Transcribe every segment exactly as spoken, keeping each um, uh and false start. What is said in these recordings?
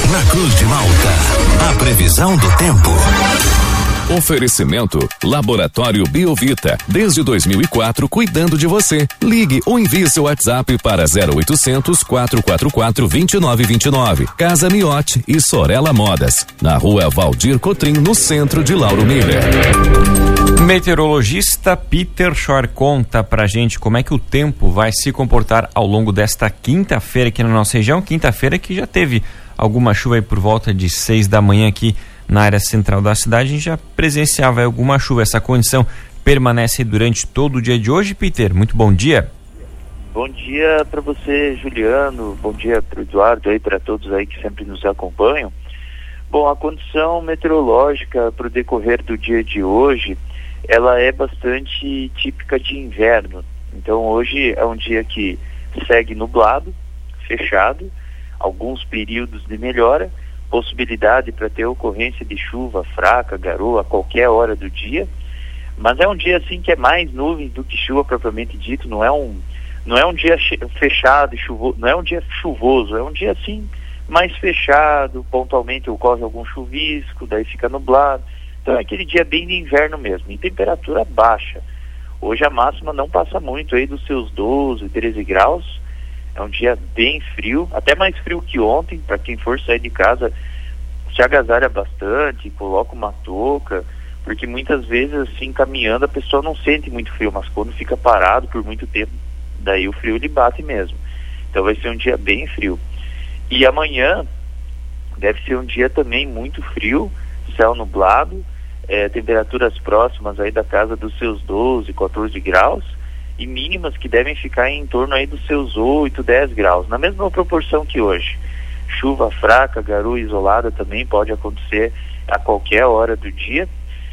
Na Cruz de Malta, a previsão do tempo. Oferecimento Laboratório Biovita, desde dois mil e quatro, cuidando de você. Ligue ou envie seu WhatsApp para zero oitocentos, quatrocentos e quarenta e quatro, vinte e nove vinte e nove. Casa Miotti e Sorella Modas, na rua Valdir Cotrim, no centro de Lauro Miller. Meteorologista Peter Schor conta pra gente como é que o tempo vai se comportar ao longo desta quinta-feira aqui na nossa região. Quinta-feira que já teve alguma chuva aí por volta de seis da manhã aqui na área central da cidade. A gente já presenciava alguma chuva. Essa condição permanece durante todo o dia de hoje. Peter, muito bom dia. Bom dia para você, Juliano. Bom dia para o Eduardo aí, para todos aí que sempre nos acompanham. Bom, a condição meteorológica para o decorrer do dia de hoje, ela é bastante típica de inverno. Então hoje é um dia que segue nublado, fechado, alguns períodos de melhora, possibilidade para ter ocorrência de chuva fraca, garoa a qualquer hora do dia, mas é um dia assim que é mais nuvem do que chuva propriamente dito. Não é um não é um dia fechado e chuvoso, não é um dia chuvoso, é um dia assim mais fechado, pontualmente ocorre algum chuvisco, daí fica nublado. Então é aquele dia bem de inverno mesmo, em temperatura baixa. Hoje a máxima não passa muito aí dos seus doze, treze graus. É um dia bem frio, até mais frio que ontem. Para quem for sair de casa, se agasalha bastante, coloca uma touca, porque muitas vezes assim, caminhando, a pessoa não sente muito frio, mas quando fica parado por muito tempo, daí o frio lhe bate mesmo. Então vai ser um dia bem frio. E amanhã deve ser um dia também muito frio, céu nublado, é, temperaturas próximas aí da casa dos seus doze, quatorze graus, e mínimas que devem ficar em torno aí dos seus oito, dez graus, na mesma proporção que hoje. Chuva fraca, garoa isolada também pode acontecer a qualquer hora do dia.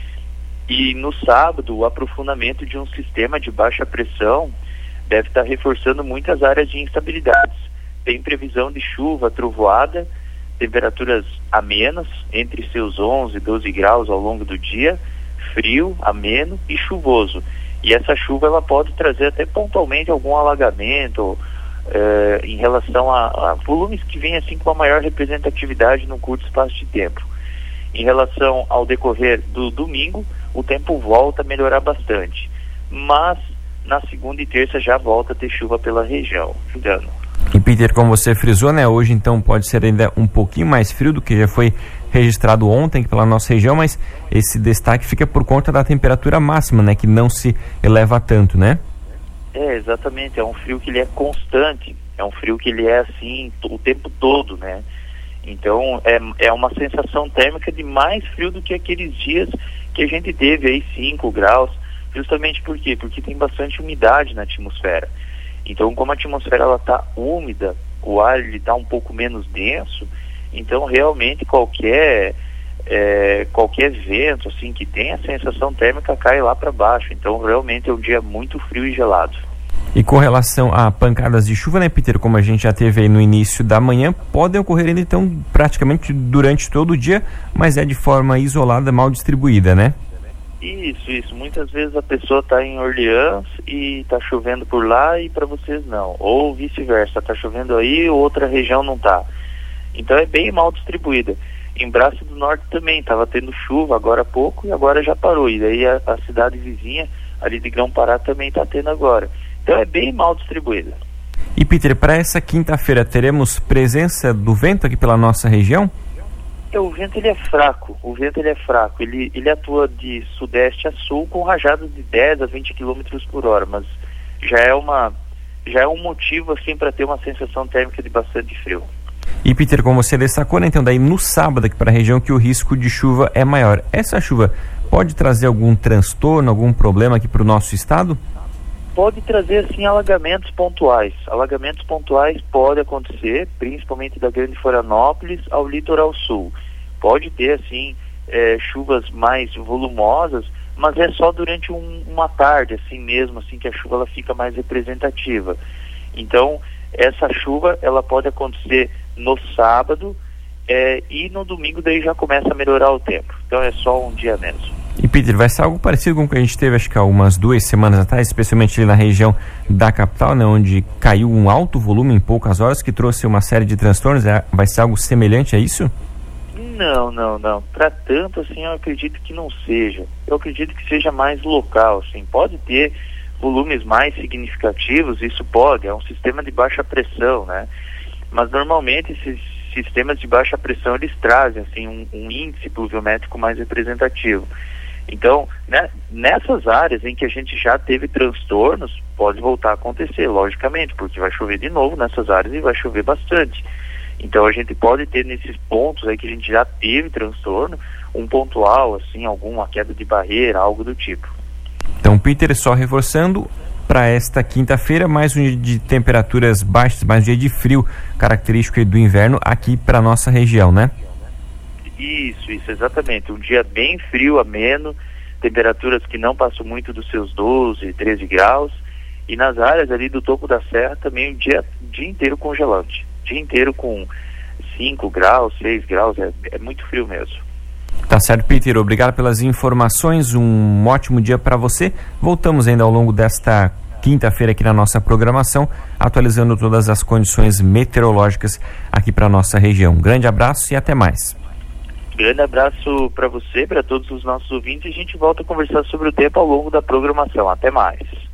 E no sábado, o aprofundamento de um sistema de baixa pressão deve estar reforçando muitas áreas de instabilidades. Tem previsão de chuva, trovoada, temperaturas amenas, entre seus onze e doze graus ao longo do dia, frio, ameno e chuvoso. E essa chuva ela pode trazer até pontualmente algum alagamento eh, em relação a, a volumes que vêm assim com a maior representatividade num curto espaço de tempo. Em relação ao decorrer do domingo, o tempo volta a melhorar bastante, mas na segunda e terça já volta a ter chuva pela região. Juliano. E Peter, como você frisou, né, hoje então pode ser ainda um pouquinho mais frio do que já foi registrado ontem pela nossa região, mas esse destaque fica por conta da temperatura máxima, né, que não se eleva tanto, né? É, exatamente, é um frio que ele é constante, é um frio que ele é assim o tempo todo, né? Então é, é uma sensação térmica de mais frio do que aqueles dias que a gente teve aí cinco graus, justamente por quê? Porque tem bastante umidade na atmosfera. Então, como a atmosfera ela está úmida, o ar ele está um pouco menos denso, então realmente qualquer é, qualquer vento assim que tem, a sensação térmica cai lá para baixo. Então realmente é um dia muito frio e gelado. E com relação a pancadas de chuva, né, Peter, como a gente já teve aí no início da manhã, podem ocorrer ainda então praticamente durante todo o dia, mas é de forma isolada, mal distribuída, né? Isso, isso. Muitas vezes a pessoa está em Orleans e está chovendo por lá e para vocês não. Ou vice-versa, está chovendo aí, outra região não está. Então é bem mal distribuída. Em Braço do Norte também estava tendo chuva agora há pouco e agora já parou. E daí a, a cidade vizinha ali de Grão-Pará também está tendo agora. Então é bem mal distribuída. E Peter, para essa quinta-feira teremos presença do vento aqui pela nossa região? É, o vento ele é fraco, o vento ele é fraco, ele, ele atua de sudeste a sul com rajadas de dez a vinte quilômetros por hora, mas já é, uma, já é um motivo assim para ter uma sensação térmica de bastante frio. E Peter, como você destacou, né, então daí no sábado aqui para a região que o risco de chuva é maior. Essa chuva pode trazer algum transtorno, algum problema aqui para o nosso estado? Pode trazer assim alagamentos pontuais. Alagamentos pontuais pode acontecer, principalmente da Grande Florianópolis ao litoral sul. Pode ter assim é, chuvas mais volumosas, mas é só durante um, uma tarde, assim mesmo, assim que a chuva ela fica mais representativa. Então essa chuva ela pode acontecer no sábado é, e no domingo daí já começa a melhorar o tempo. Então é só um dia menos. E Peter, vai ser algo parecido com o que a gente teve acho que há umas duas semanas atrás, especialmente ali na região da capital, né, onde caiu um alto volume em poucas horas, que trouxe uma série de transtornos. É, vai ser algo semelhante a isso? Não, não, não. Para tanto, assim, eu acredito que não seja. Eu acredito que seja mais local, assim. Pode ter volumes mais significativos, isso pode, é um sistema de baixa pressão, né? Mas normalmente esses sistemas de baixa pressão, eles trazem, assim, um, um índice pluviométrico mais representativo. Então, né, nessas áreas em que a gente já teve transtornos, pode voltar a acontecer, logicamente, porque vai chover de novo nessas áreas e vai chover bastante. Então a gente pode ter nesses pontos aí que a gente já teve transtorno, um pontual, assim, alguma queda de barreira, algo do tipo. Então, Peter, só reforçando, para esta quinta-feira, mais um dia de temperaturas baixas, mais um dia de frio, característico do inverno aqui para nossa região, né? Isso, isso, exatamente. Um dia bem frio, ameno, temperaturas que não passam muito dos seus doze, treze graus, e nas áreas ali do topo da serra também um dia, dia inteiro congelante. Dia inteiro com cinco graus, seis graus, é, é muito frio mesmo. Tá certo, Peter, obrigado pelas informações, um ótimo dia para você. Voltamos ainda ao longo desta quinta-feira aqui na nossa programação, atualizando todas as condições meteorológicas aqui para nossa região. Um grande abraço e até mais. Grande abraço para você, para todos os nossos ouvintes, e a gente volta a conversar sobre o tempo ao longo da programação. Até mais.